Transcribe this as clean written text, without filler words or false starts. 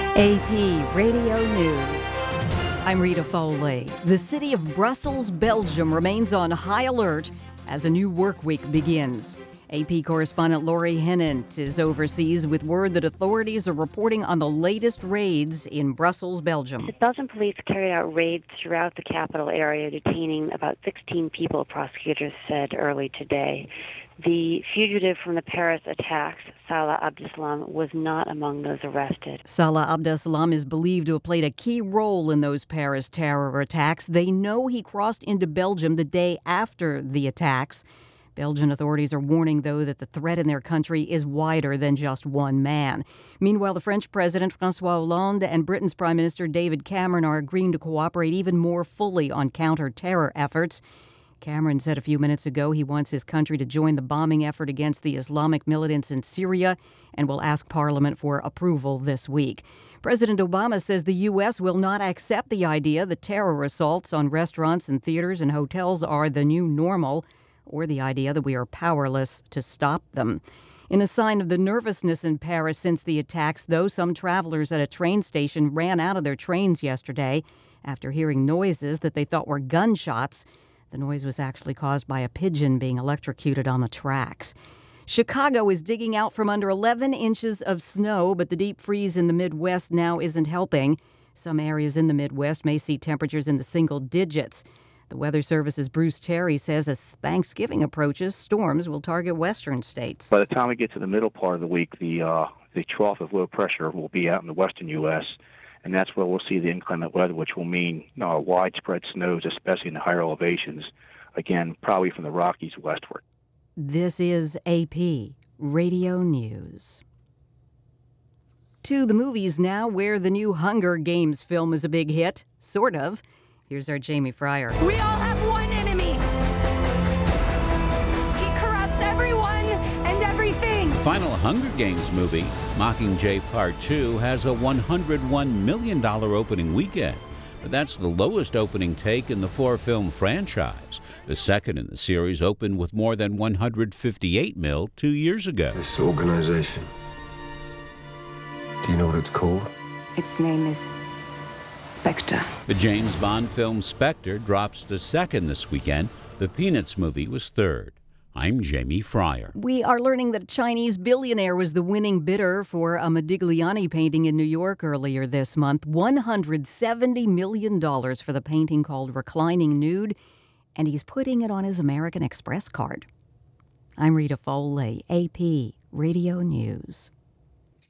AP Radio News. I'm Rita Foley. The city of Brussels, Belgium remains on high alert as a new work week begins. AP correspondent Laurie Hennant is overseas with word that authorities are reporting on the latest raids in Brussels, Belgium. The Belgian police carried out raids throughout the capital area, detaining about 16 people, prosecutors said early today. The fugitive from the Paris attacks, Salah Abdeslam, was not among those arrested. Salah Abdeslam is believed to have played a key role in those Paris terror attacks. They know he crossed into Belgium the day after the attacks. Belgian authorities are warning, though, that the threat in their country is wider than just one man. Meanwhile, the French President François Hollande and Britain's Prime Minister David Cameron are agreeing to cooperate even more fully on counter-terror efforts. Cameron said a few minutes ago he wants his country to join the bombing effort against the Islamic militants in Syria and will ask Parliament for approval this week. President Obama says the U.S. will not accept the idea that terror assaults on restaurants and theaters and hotels are the new normal, or the idea that we are powerless to stop them. In a sign of the nervousness in Paris since the attacks, though, some travelers at a train station ran out of their trains yesterday after hearing noises that they thought were gunshots. The noise was actually caused by a pigeon being electrocuted on the tracks. Chicago is digging out from under 11 inches of snow, but the deep freeze in the Midwest now isn't helping. Some areas in the Midwest may see temperatures in the single digits. The Weather Service's Bruce Terry says as Thanksgiving approaches, storms will target western states. By the time we get to the middle part of the week, the trough of low pressure will be out in the western U.S., and that's where we'll see the inclement weather, which will mean widespread snows, especially in the higher elevations, again, probably from the Rockies westward. This is AP Radio News. To the movies now, where the new Hunger Games film is a big hit. Sort of. Here's our Jamie Fryer. We all have one enemy. He corrupts everyone and everything. The final Hunger Games movie, Mockingjay Part 2, has a $101 million opening weekend. But that's the lowest opening take in the four-film franchise. The second in the series opened with more than $158 million 2 years ago. This organization, do you know what it's called? Its name is Spectre. The James Bond film Spectre drops to second this weekend. The Peanuts movie was third. I'm Jamie Fryer. We are learning that a Chinese billionaire was the winning bidder for a Modigliani painting in New York earlier this month. $170 million for the painting called Reclining Nude, and he's putting it on his American Express card. I'm Rita Foley, AP Radio News.